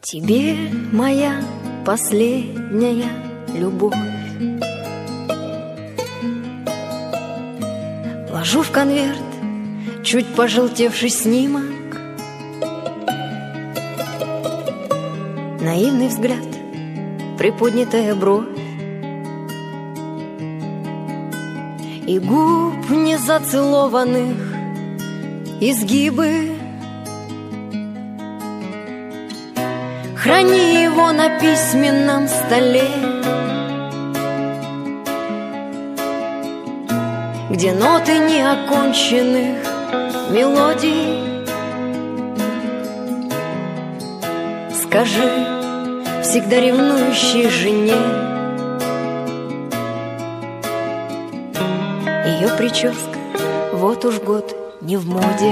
Тебе моя последняя любовь ложу в конверт чуть пожелтевший снимок, наивный взгляд, приподнятая бровь и губ незацелованных изгибы. Храни его на письменном столе, где ноты неоконченных мелодий. Скажи всегда ревнующей жене, ее прическа вот уж год не в моде.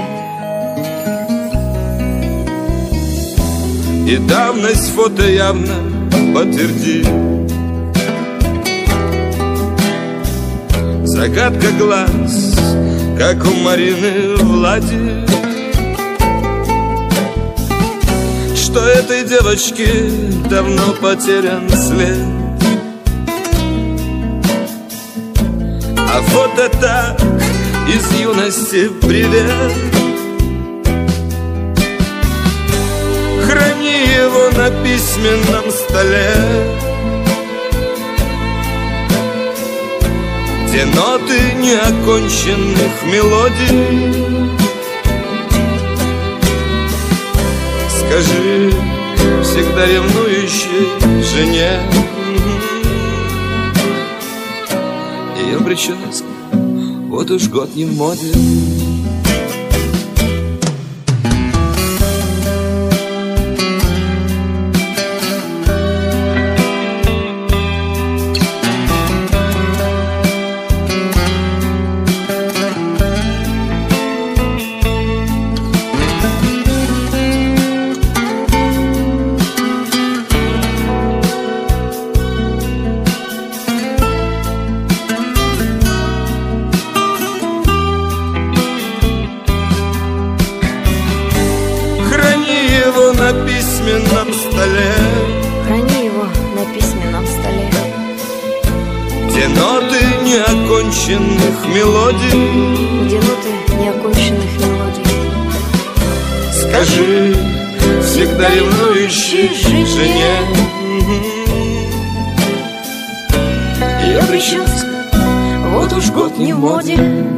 И давность фото явно подтвердит. Загадка глаз, как у Марины Влади, что этой девочке давно потерян след. А фото так из юности привет. Храни его на письменном столе, где ноты неоконченных мелодий. Скажи всегда ревнующей жене, ее прическа вот уж год не в моде. На письменном столе, храни его на письменном столе, где ноты неоконченных мелодий. где ноты неоконченных мелодий. Скажи всегда ревнующей жене, ее прическа вот уж год не в моде.